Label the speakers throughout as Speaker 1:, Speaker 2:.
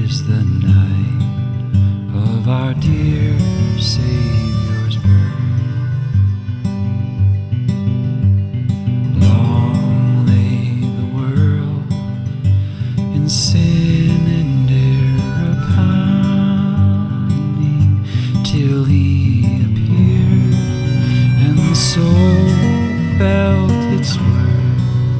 Speaker 1: is the night of our dear Savior's birth. Long lay the world in sin and error pining, till He appeared, and the soul felt its worth.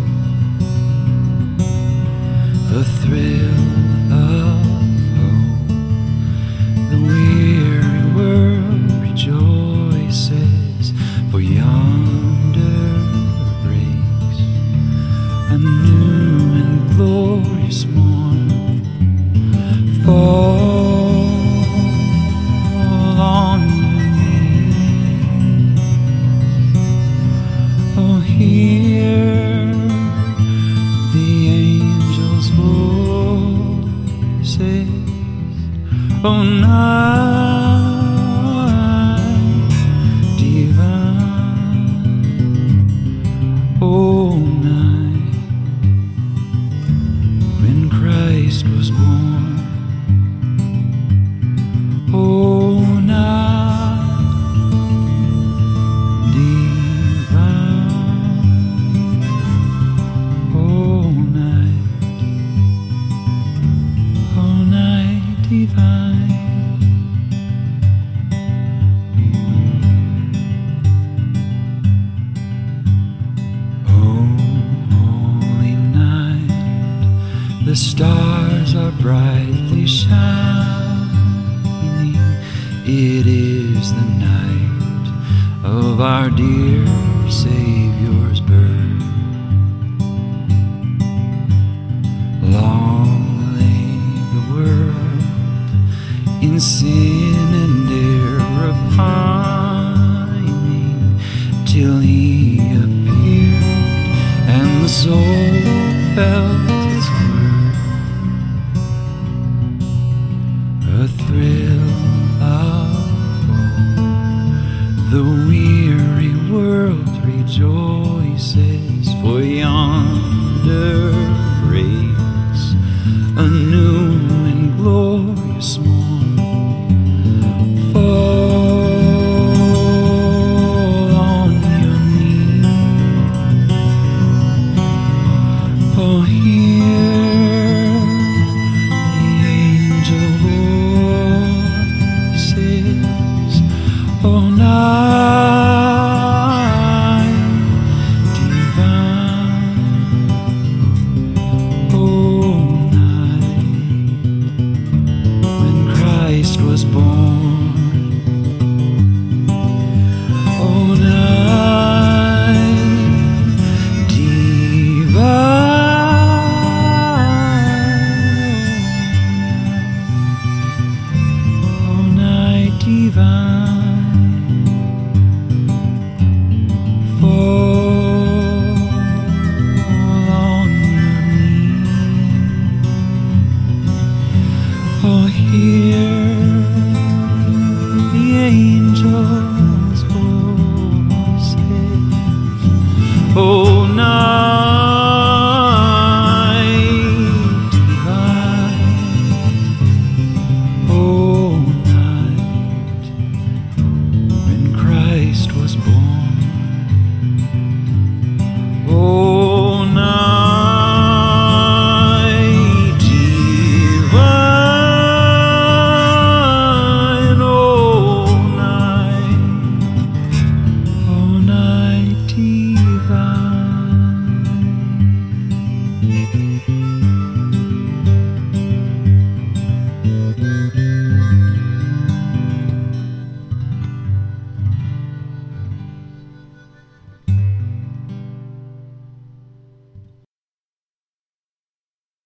Speaker 1: The thrill of hope, the weary world rejoices, for yonder breaks a new and glorious morn. Fall on your knees, oh, hear the angels' voices, oh, night divine, oh, night when Christ was born, oh, night divine, oh, night divine. Oh, holy night, the stars are brightly shining. It is the night of our dear Savior's birth. Long in sin and error pining, till He appeared, and the soul felt its worth. A thrill of hope, the weary world rejoices, for yonder breaks a new and glorious morn. Fall on your knees, oh, hear the angel voices, oh, night divine, oh, night Christ was born, oh, night divine, oh, night divine, fall on your knees, oh,